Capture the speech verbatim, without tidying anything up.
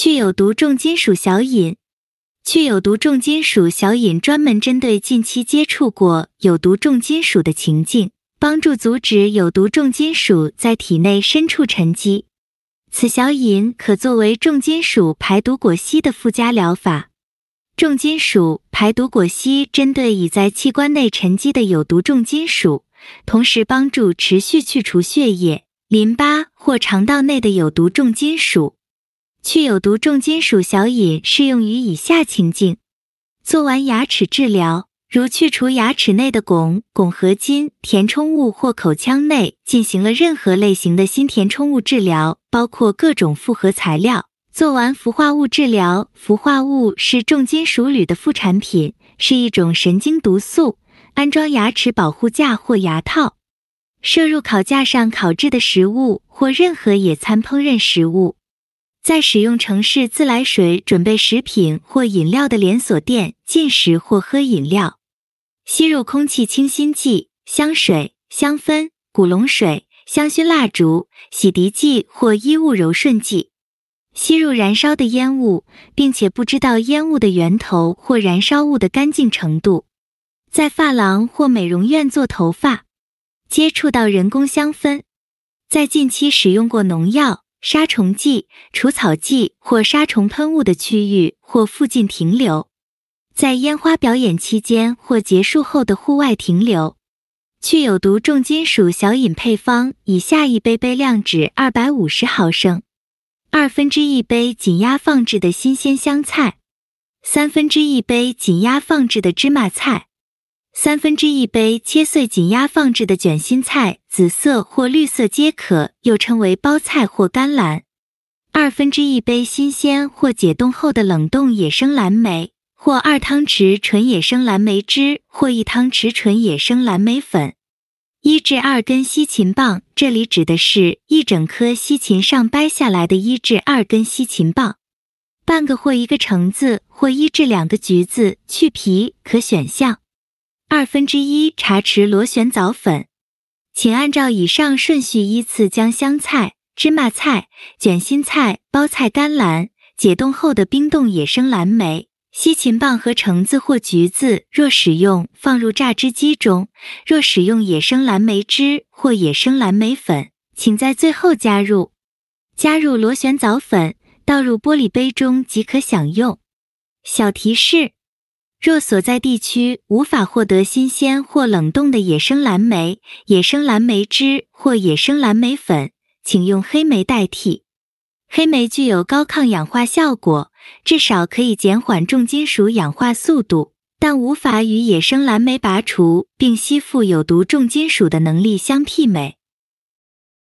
去有毒重金属小饮。去有毒重金属小饮专门针对近期接触过有毒重金属的情境，帮助阻止有毒重金属在体内深处沉积。此小饮可作为重金属排毒果昔的附加疗法。重金属排毒果昔针对已在器官内沉积的有毒重金属，同时帮助持续去除血液、淋巴或肠道内的有毒重金属。去有毒重金属小饮适用于以下情境：做完牙齿治疗，如去除牙齿内的汞、汞合金、填充物或口腔内进行了任何类型的新填充物治疗，包括各种复合材料。做完氟化物治疗，氟化物是重金属铝的副产品，是一种神经毒素，安装牙齿保护架或牙套。摄入烤架上烤制的食物或任何野餐烹饪食物。在使用城市自来水准备食品或饮料的连锁店进食或喝饮料。吸入空气清新剂、香水、香氛、古龙水、香薰蜡烛、洗涤剂或衣物柔顺剂。吸入燃烧的烟雾，并且不知道烟雾的源头或燃烧物的干净程度。在发廊或美容院做头发。接触到人工香氛。在近期使用过农药、杀虫剂、除草剂或杀虫喷雾的区域或附近停留。在烟花表演期间或结束后的户外停留。去有毒重金属小饮配方：以下一杯杯量值二百五十毫升，二分之一杯紧压放置的新鲜香菜，三分之一杯紧压放置的芝麻菜，三分之一杯切碎紧压放置的卷心菜，紫色或绿色皆可，又称为包菜或甘蓝。二分之一杯新鲜或解冻后的冷冻野生蓝莓，或二汤匙纯野生蓝莓汁，或一汤匙纯野生蓝莓粉。一至二根西芹棒，这里指的是一整颗西芹上掰下来的一至二根西芹棒。半个或一个橙子，或一至两个橘子，去皮，可选项。二分之一茶匙螺旋藻粉。请按照以上顺序依次将香菜、芝麻菜、卷心菜、包菜甘蓝、解冻后的冰冻野生蓝莓、西芹棒和橙子或橘子，若使用放入榨汁机中，若使用野生蓝莓汁或野生蓝莓粉，请在最后加入。加入螺旋藻粉，倒入玻璃杯中即可享用。小提示：若所在地区无法获得新鲜或冷冻的野生蓝莓、野生蓝莓汁或野生蓝莓粉，请用黑莓代替。黑莓具有高抗氧化效果，至少可以减缓重金属氧化速度，但无法与野生蓝莓拔除并吸附有毒重金属的能力相媲美。